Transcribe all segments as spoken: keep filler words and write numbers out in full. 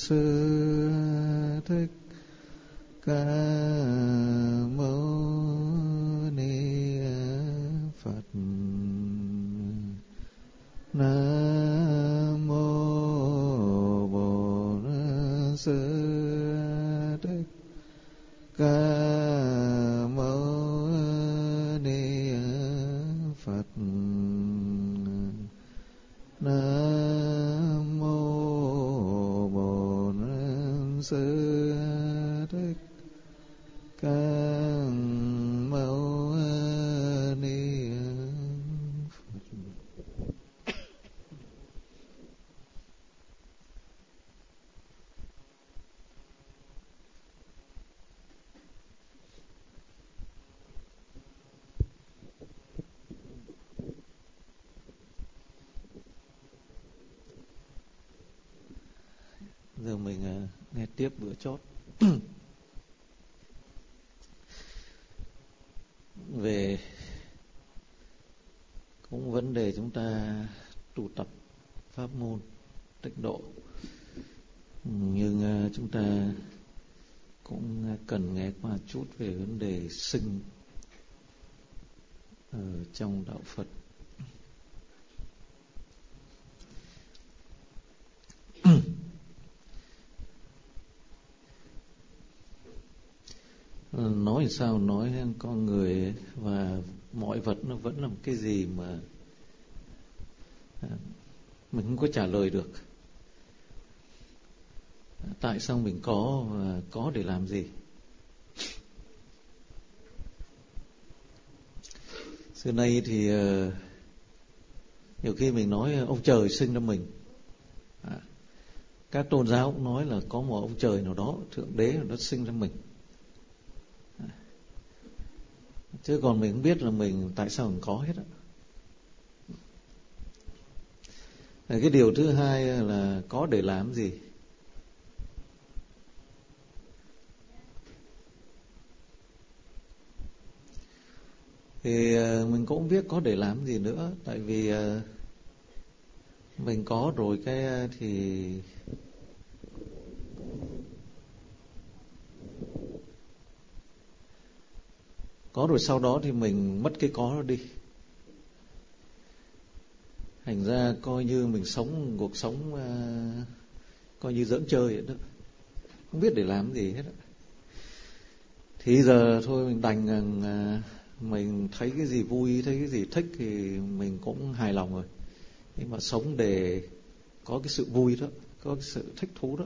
Sư Thích Ca Mâu Ni Phật. Nam mô Bổn Sư Thích Ca Mâu Ni Phật. Nam mô Bổn Sư Thích Ca Mâu Ni Phật. Giờ mình uh, nghe tiếp bữa chót về cũng vấn đề chúng ta tu tập pháp môn tịnh độ, nhưng uh, chúng ta cũng cần nghe qua chút về vấn đề sinh ở trong đạo Phật. Nói sao nói, con người và mọi vật nó vẫn là một cái gì mà mình không có trả lời được. Tại sao mình có và có để làm gì? Xưa nay thì uh, nhiều khi mình nói ông trời sinh ra mình. À, các tôn giáo cũng nói là có một ông trời nào đó, thượng đế nó sinh ra mình. Chứ còn mình không biết là mình tại sao mình có hết á. Cái điều thứ hai là có để làm gì. Thì mình cũng không biết có để làm gì nữa. Tại vì mình có rồi cái thì có rồi sau đó thì mình mất cái có nó đi. Thành ra coi như mình sống cuộc sống uh, coi như giỡn chơi vậy đó, không biết để làm gì hết đó. Thì giờ thôi mình đành uh, mình thấy cái gì vui, thấy cái gì thích thì mình cũng hài lòng rồi. Nhưng mà sống để có cái sự vui đó, có cái sự thích thú đó.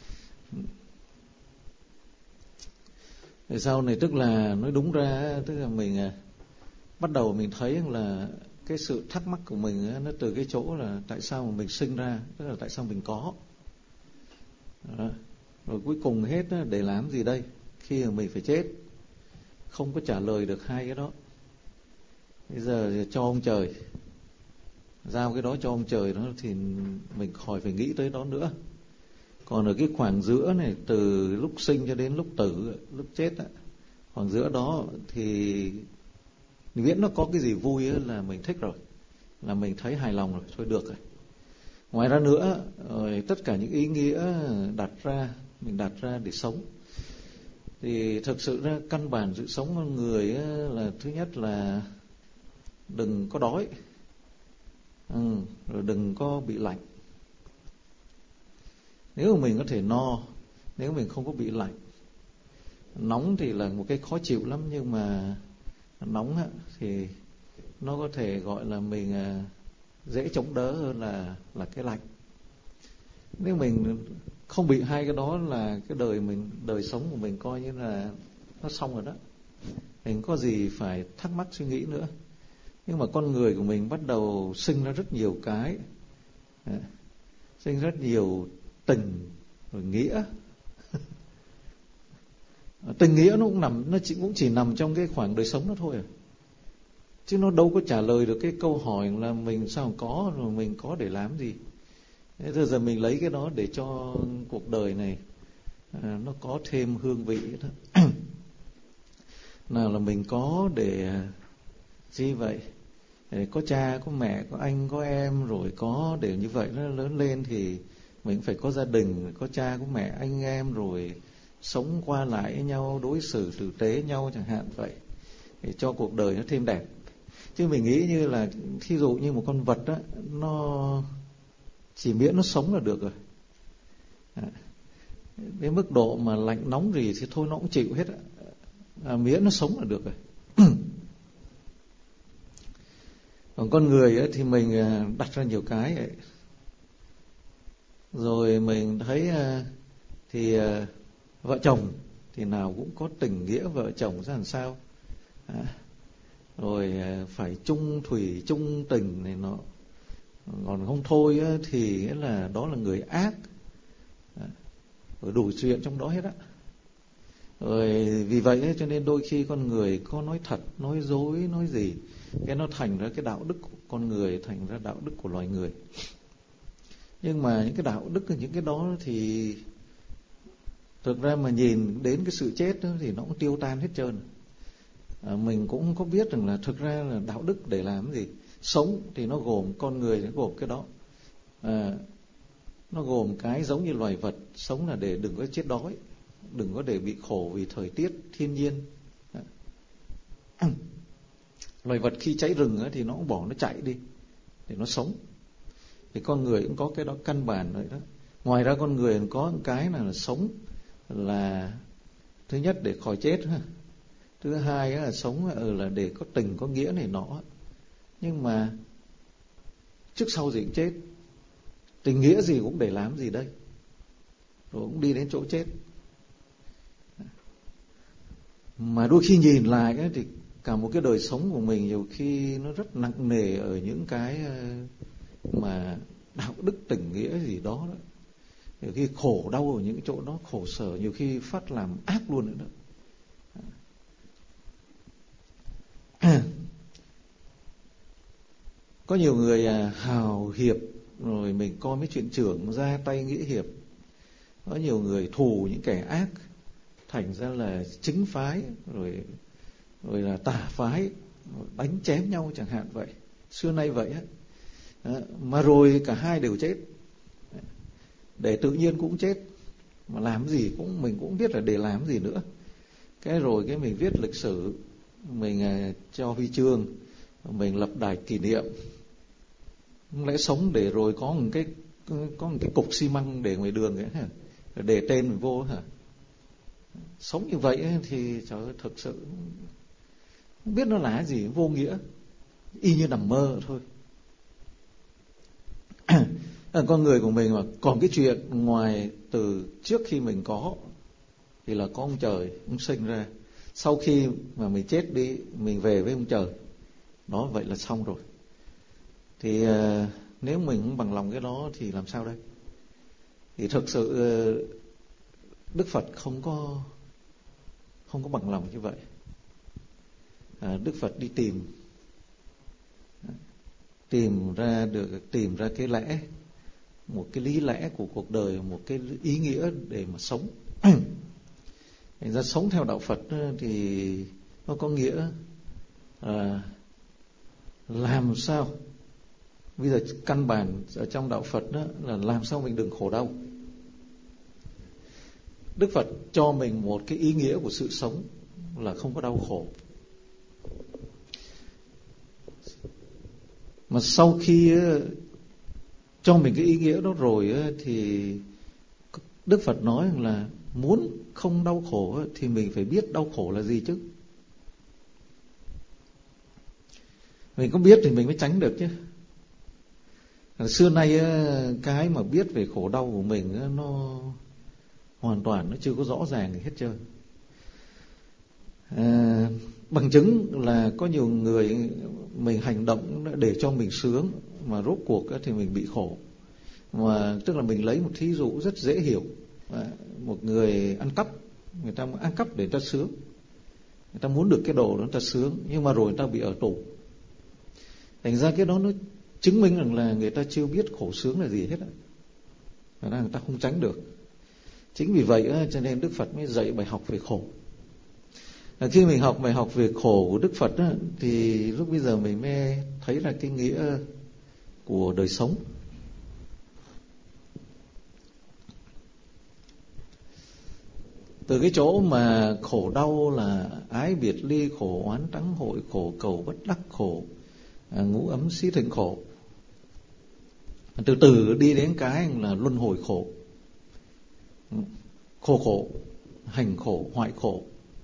Thì sau này tức là nói đúng ra, tức là mình uh, bắt đầu mình thấy là cái sự thắc mắc của mình nó từ cái chỗ là tại sao mà mình sinh ra, tức là tại sao mình có. Đó. Rồi cuối cùng hết để làm gì đây khi mà mình phải chết, không có trả lời được hai cái đó. Bây giờ cho ông trời, giao cái đó cho ông trời đó thì mình khỏi phải nghĩ tới đó nữa. Còn ở cái khoảng giữa này, từ lúc sinh cho đến lúc tử, lúc chết, khoảng giữa đó thì miễn nó có cái gì vui là mình thích rồi, là mình thấy hài lòng rồi, thôi được rồi. Ngoài ra nữa, rồi tất cả những ý nghĩa đặt ra, mình đặt ra để sống, thì thực sự ra căn bản sự sống con người là thứ nhất là đừng có đói, ừ, rồi đừng có bị lạnh. Nếu mà mình có thể no, nếu mình không có bị lạnh. Nóng thì là một cái khó chịu lắm, nhưng mà nóng thì nó có thể gọi là mình dễ chống đỡ hơn là là cái lạnh. Nếu mình không bị hai cái đó là cái đời mình, đời sống của mình coi như là nó xong rồi đó. Mình có gì phải thắc mắc suy nghĩ nữa. Nhưng mà con người của mình bắt đầu sinh ra rất nhiều cái, sinh rất nhiều tình rồi nghĩa. Tình nghĩa nó cũng nằm, nó chỉ, cũng chỉ nằm trong cái khoảng đời sống đó thôi à. Chứ nó đâu có trả lời được cái câu hỏi là mình sao có, rồi mình có để làm gì. Thế giờ, giờ mình lấy cái đó để cho cuộc đời này à, nó có thêm hương vị đó. Nào là mình có để gì vậy? Để có cha, có mẹ, có anh, có em, rồi có để như vậy nó lớn lên thì mình phải có gia đình, có cha, có mẹ, anh em, rồi sống qua lại với nhau, đối xử tử tế với nhau chẳng hạn vậy, để cho cuộc đời nó thêm đẹp. Chứ mình nghĩ như là thí dụ như một con vật đó, nó chỉ miễn nó sống là được rồi. À, đến mức độ mà lạnh nóng gì thì thôi nó cũng chịu hết, à, miễn nó sống là được rồi. Còn con người ấy, thì mình đặt ra nhiều cái ấy. Rồi mình thấy thì vợ chồng thì nào cũng có tình nghĩa vợ chồng ra làm sao, à, rồi phải chung thủy chung tình này nọ. Còn không thôi á, thì nghĩa là đó là người ác, à, rồi đủ chuyện trong đó hết á. Rồi vì vậy ấy, cho nên đôi khi con người có nói thật, nói dối, nói gì, cái nó thành ra cái đạo đức của con người, thành ra đạo đức của loài người. Nhưng mà những cái đạo đức, những cái đó thì thực ra mà nhìn đến cái sự chết đó, thì nó cũng tiêu tan hết trơn. À, mình cũng có biết rằng là thực ra là đạo đức để làm cái gì. Sống thì nó gồm, con người nó gồm cái đó, à, nó gồm cái giống như loài vật. Sống là để đừng có chết đói, đừng có để bị khổ vì thời tiết, thiên nhiên. À, loài vật khi cháy rừng thì nó cũng bỏ nó chạy đi để nó sống. Thì con người cũng có cái đó căn bản rồi đó. Ngoài ra con người có một cái là, là sống là thứ nhất để khỏi chết, thứ hai là sống là để có tình có nghĩa này nọ. Nhưng mà trước sau gì cũng chết, tình nghĩa gì cũng để làm gì đây, rồi cũng đi đến chỗ chết. Mà đôi khi nhìn lại ấy, thì cả một cái đời sống của mình nhiều khi nó rất nặng nề ở những cái mà đạo đức tình nghĩa gì đó, đó. Nhiều khi khổ đau ở những chỗ đó, khổ sở, nhiều khi phát làm ác luôn nữa đó. Có nhiều người hào hiệp, rồi mình coi mấy chuyện trưởng ra tay nghĩa hiệp. Có nhiều người thù những kẻ ác, thành ra là chính phái, rồi rồi là tà phái, đánh chém nhau chẳng hạn vậy. Xưa nay vậy á. Mà rồi cả hai đều chết, để tự nhiên cũng chết, mà làm gì cũng mình cũng biết là để làm gì nữa. Cái rồi cái mình viết lịch sử, mình cho huy chương, mình lập đài kỷ niệm. Không lẽ sống để rồi có một cái có một cái cục xi măng để ngoài đường ấy hả? Để tên mình vô hả? Sống như vậy thì trời ơi, thực sự không biết nó là cái gì, vô nghĩa, y như nằm mơ thôi. Con người của mình mà còn cái chuyện ngoài từ trước khi mình có thì là có ông trời, ông sinh ra. Sau khi mà mình chết đi, mình về với ông trời. Đó, vậy là xong rồi. Thì uh, nếu mình không bằng lòng cái đó thì làm sao đây? Thì thực sự uh, Đức Phật không có không có bằng lòng như vậy. À, Đức Phật đi tìm tìm ra được tìm ra cái lẽ, một cái lý lẽ của cuộc đời, một cái ý nghĩa để mà sống. Thành ra sống theo đạo Phật thì nó có nghĩa à, làm sao bây giờ căn bản ở trong đạo Phật đó là làm sao mình đừng khổ đau. Đức Phật cho mình một cái ý nghĩa của sự sống là không có đau khổ. Mà sau khi cho mình cái ý nghĩa đó rồi thì Đức Phật nói là muốn không đau khổ thì mình phải biết đau khổ là gì chứ. Mình có biết thì mình mới tránh được chứ. Xưa nay cái mà biết về khổ đau của mình nó hoàn toàn nó chưa có rõ ràng gì hết trơn. À, bằng chứng là có nhiều người mình hành động để cho mình sướng mà rốt cuộc thì mình bị khổ. Mà tức là mình lấy một thí dụ rất dễ hiểu. À, một người ăn cắp, người ta ăn cắp để người ta sướng, người ta muốn được cái đồ đó người ta sướng, nhưng mà rồi người ta bị ở tù. Thành ra cái đó nó chứng minh rằng là người ta chưa biết khổ sướng là gì hết á. Thành ra người ta không tránh được. Chính vì vậy á, cho nên Đức Phật mới dạy bài học về khổ. À, khi mình học bài học về khổ của Đức Phật á, thì lúc bây giờ mình mới thấy ra cái nghĩa của đời sống. Từ cái chỗ mà khổ đau là ái biệt ly, khổ oán trắng hội, khổ cầu bất đắc, khổ à, ngũ ấm xí thịnh khổ, từ từ đi đến cái là luân hồi khổ, khổ khổ, hành khổ, hoại khổ.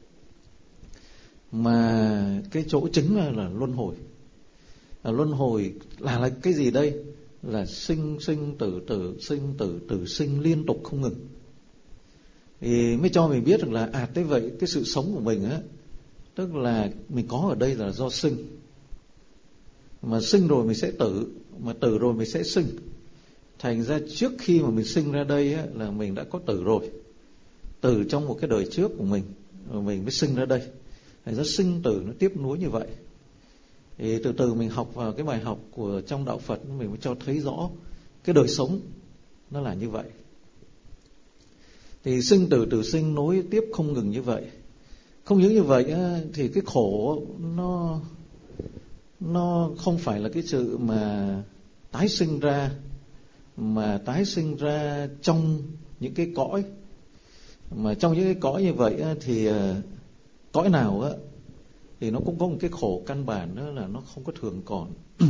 Mà cái chỗ chính là, là luân hồi. À, luân hồi là, là cái gì đây? Là sinh sinh tử tử, sinh tử tử sinh liên tục không ngừng. Thì mới cho mình biết được là à thế vậy cái sự sống của mình á, tức là mình có ở đây là do sinh, mà sinh rồi mình sẽ tử, mà tử rồi mình sẽ sinh. Thành ra trước khi mà mình sinh ra đây á, là mình đã có tử rồi, tử trong một cái đời trước của mình, rồi mình mới sinh ra đây. Thành ra sinh tử nó tiếp nối như vậy. Thì từ từ mình học vào cái bài học của trong đạo Phật, mình mới cho thấy rõ cái đời sống nó là như vậy. Thì sinh tử tử sinh nối tiếp không ngừng như vậy. Không những như vậy á, thì cái khổ nó nó không phải là cái sự mà tái sinh ra, mà tái sinh ra trong những cái cõi. Mà trong những cái cõi như vậy á, thì cõi nào á thì nó cũng có một cái khổ căn bản, đó là nó không có thường còn.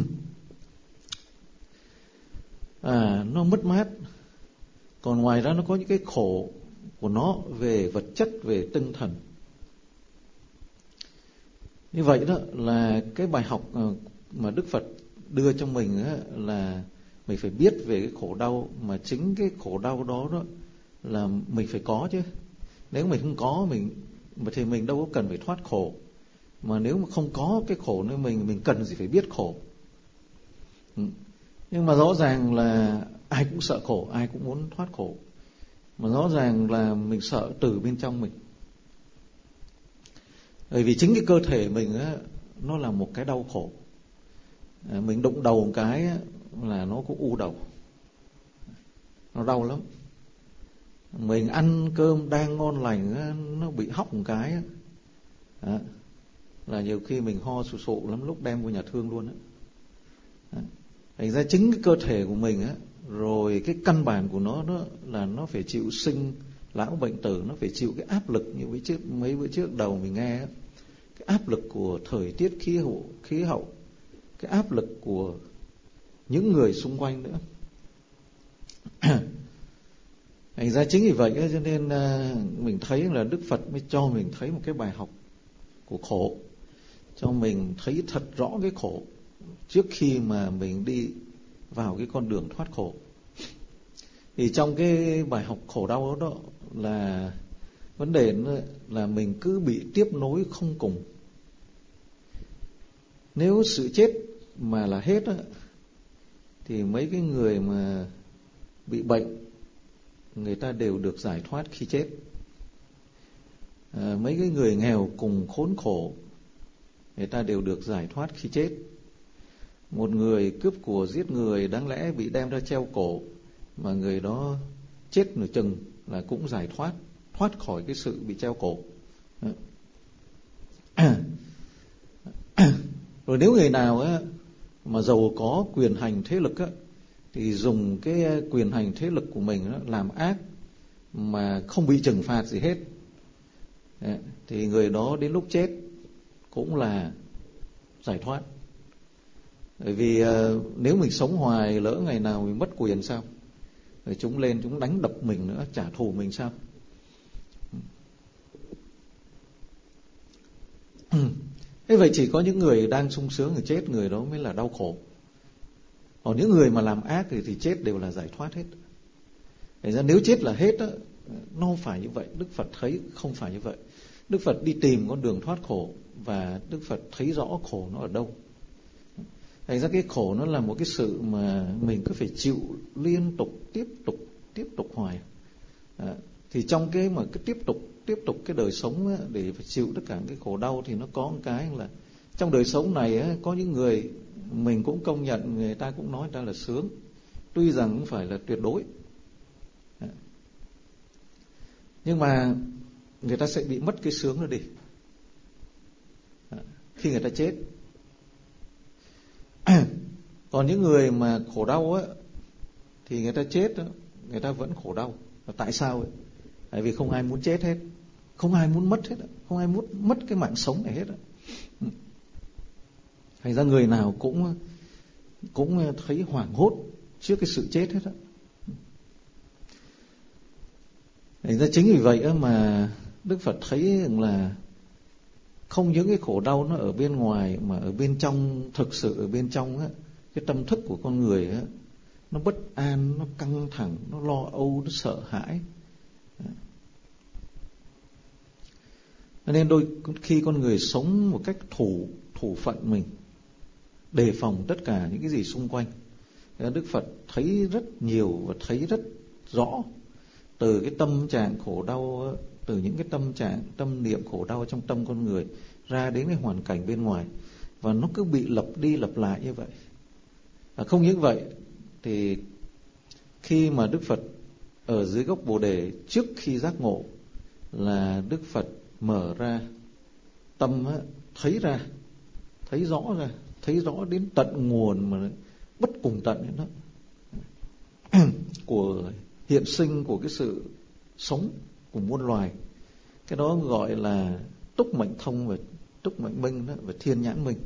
À, nó mất mát. Còn ngoài ra nó có những cái khổ của nó về vật chất, về tinh thần. Như vậy đó là cái bài học mà Đức Phật đưa cho mình á, là mình phải biết về cái khổ đau, mà chính cái khổ đau đó đó là mình phải có chứ. Nếu mình không có mình thì mình đâu có cần phải thoát khổ. Mà nếu mà không có cái khổ nên mình mình cần gì phải biết khổ. Nhưng mà rõ ràng là ai cũng sợ khổ, ai cũng muốn thoát khổ. Mà rõ ràng là mình sợ từ bên trong mình. Bởi vì chính cái cơ thể mình á, nó là một cái đau khổ. À, mình đụng đầu một cái á, là nó cũng u đầu, nó đau lắm. Mình ăn cơm đang ngon lành á, nó bị hóc một cái á, à, là nhiều khi mình ho sụ sụ lắm, lúc đem vô nhà thương luôn á. Thành ra chính cái cơ thể của mình á, rồi cái căn bản của nó đó là nó phải chịu sinh lão bệnh tử, nó phải chịu cái áp lực như mấy trước mấy bữa trước đầu mình nghe á, cái áp lực của thời tiết khí hậu khí hậu, cái áp lực của những người xung quanh nữa. Thành ra chính vì vậy á, cho nên mình thấy là Đức Phật mới cho mình thấy một cái bài học của khổ, cho mình thấy thật rõ cái khổ trước khi mà mình đi vào cái con đường thoát khổ. Thì trong cái bài học khổ đau đó, đó là vấn đề là mình cứ bị tiếp nối không cùng. Nếu sự chết mà là hết á, thì mấy cái người mà bị bệnh người ta đều được giải thoát khi chết. À, mấy cái người nghèo cùng khốn khổ người ta đều được giải thoát khi chết. Một người cướp của giết người đáng lẽ bị đem ra treo cổ, mà người đó chết nửa chừng là cũng giải thoát, thoát khỏi cái sự bị treo cổ. Rồi nếu người nào á, mà giàu có quyền hành thế lực á, thì dùng cái quyền hành thế lực của mình á, làm ác mà không bị trừng phạt gì hết, thì người đó đến lúc chết cũng là giải thoát. Bởi vì uh, nếu mình sống hoài, lỡ ngày nào mình mất quyền sao? Rồi chúng lên chúng đánh đập mình nữa, trả thù mình sao? Thế vậy chỉ có những người đang sung sướng người chết, người đó mới là đau khổ. Còn những người mà làm ác thì, thì chết đều là giải thoát hết. Thế ra nếu chết là hết á, nó không phải như vậy. Đức Phật thấy không phải như vậy. Đức Phật đi tìm con đường thoát khổ, và Đức Phật thấy rõ khổ nó ở đâu. Thành ra cái khổ nó là một cái sự mà mình cứ phải chịu liên tục, tiếp tục, tiếp tục hoài. À, thì trong cái mà cứ tiếp tục, tiếp tục cái đời sống á, để phải chịu tất cả cái khổ đau, thì nó có một cái là trong đời sống này á, có những người mình cũng công nhận, người ta cũng nói người ta là sướng, tuy rằng không phải là tuyệt đối. À, nhưng mà người ta sẽ bị mất cái sướng đó đi à, khi người ta chết. Còn những người mà khổ đau á, thì người ta chết á, người ta vẫn khổ đau. Và tại sao ấy? Tại vì không ai muốn chết hết. Không ai muốn mất hết, không ai muốn mất cái mạng sống này hết. Thành ra người nào cũng cũng thấy hoảng hốt trước cái sự chết hết á. Thành ra chính vì vậy mà Đức Phật thấy rằng là không những cái khổ đau nó ở bên ngoài, mà ở bên trong, thực sự ở bên trong á, cái tâm thức của con người á, nó bất an, nó căng thẳng, nó lo âu, nó sợ hãi. Nên đôi khi con người sống một cách thủ thủ phận mình, đề phòng tất cả những cái gì xung quanh. Đức Phật thấy rất nhiều và thấy rất rõ từ cái tâm trạng khổ đau, từ những cái tâm trạng, tâm niệm khổ đau trong tâm con người ra đến cái hoàn cảnh bên ngoài, và nó cứ bị lặp đi lặp lại như vậy. À, không những vậy thì khi mà Đức Phật ở dưới gốc Bồ Đề trước khi giác ngộ, là Đức Phật mở ra tâm á, thấy ra, thấy rõ ra, thấy rõ đến tận nguồn mà bất cùng tận đó của hiện sinh của cái sự sống của muôn loài. Cái đó gọi là túc mệnh thông và túc mệnh minh đó, và thiên nhãn minh.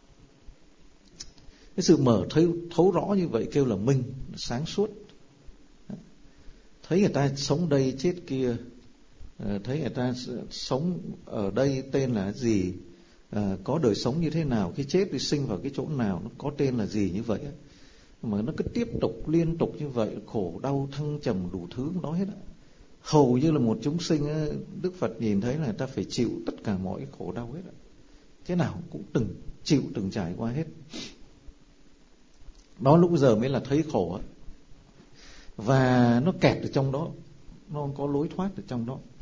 Cái sự mở thấy thấu rõ như vậy kêu là minh, sáng suốt. Thấy người ta sống đây chết kia, thấy người ta sống ở đây tên là gì, có đời sống như thế nào, khi chết thì sinh vào cái chỗ nào, nó có tên là gì, như vậy mà nó cứ tiếp tục liên tục như vậy, khổ đau thăng trầm đủ thứ đó hết. Hầu như là một chúng sinh, Đức Phật nhìn thấy là người ta phải chịu tất cả mọi khổ đau hết, thế nào cũng từng chịu, từng trải qua hết. Đó lúc giờ mới là thấy khổ, và nó kẹt ở trong đó, nó không có lối thoát ở trong đó.